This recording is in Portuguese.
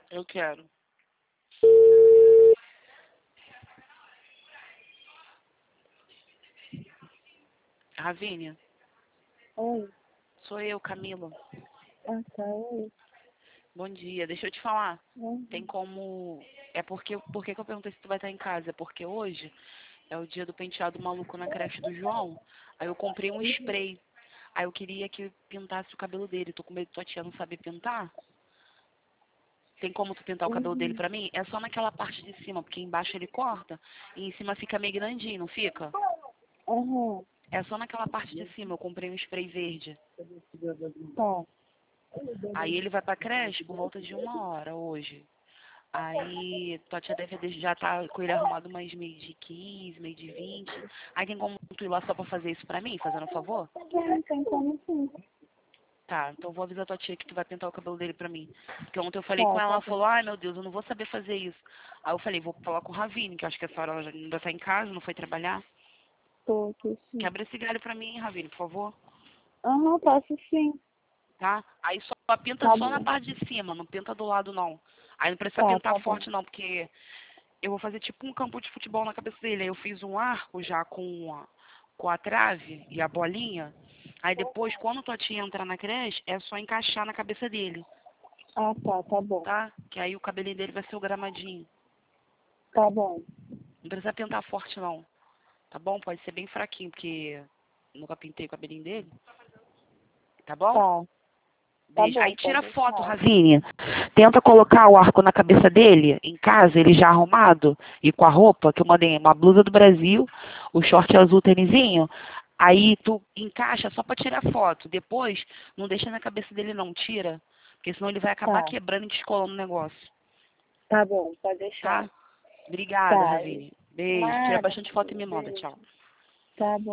Eu quero. Ravine, Oi. sou eu, Camila. Ah, tá. Oi. Bom dia. Deixa eu te falar. Tem Uhum. como... Por que que eu perguntei se tu vai estar em casa? É porque hoje é o dia do penteado maluco na creche do João. Aí eu comprei um spray. Aí eu queria que pintasse o cabelo dele. Tô com medo de tua tia não saber pintar. Tem como tu pintar o cabelo dele Uhum. pra mim? É só naquela parte de cima, porque embaixo ele corta e em cima fica meio grandinho, não fica? Uhum. É só naquela parte de cima. Eu comprei um spray verde. Tá. Aí ele vai pra creche por volta de 1 hora hoje. Aí tua tia deve já tá com ele arrumado umas meio de 15, meio de 20. Aí tem como tu ir lá só pra fazer isso pra mim, fazendo um favor? Tem como sim. Tá, então vou avisar tua tia que tu vai pintar o cabelo dele pra mim. Porque ontem eu falei com Tá, ela, tá ela bom. falou, ai meu Deus, eu não vou saber fazer isso. Aí eu falei, vou falar com o Ravine, que eu acho que essa hora ela já ainda tá em casa, não foi trabalhar. Tô aqui sim. Quebra esse galho pra mim, Ravine, por favor. Aham, posso sim. Tá? Aí só pinta Tá só na bom. parte de cima, não pinta do lado não. Aí não precisa Tá, pintar tá bom. forte não, porque eu vou fazer tipo um campo de futebol na cabeça dele. Aí eu fiz um arco já com a trave e a bolinha. Aí depois, quando tua tia entrar na creche, é só encaixar na cabeça dele, Ah, tá, tá bom. tá? Que aí o cabelinho dele vai ser o gramadinho. Tá bom. Não precisa pintar forte não, tá bom? Pode ser bem fraquinho, porque nunca pintei o cabelinho dele, tá bom? Tá. Tá Beijo. bom, Aí pode tira foto, deixar. Ravine. Tenta colocar o arco na cabeça dele, em casa, ele já arrumado, e com a roupa, que eu mandei uma blusa do Brasil, o short azul tênisinho. Aí tu encaixa só pra tirar foto. Depois, não deixa na cabeça dele não, tira. Porque senão ele vai acabar Tá. quebrando e descolando o negócio. Tá bom, pode deixar. Tá? Obrigada, Tá. Ravine. Beijo. Tira Nada. bastante foto e me manda. Tchau. Tá bom.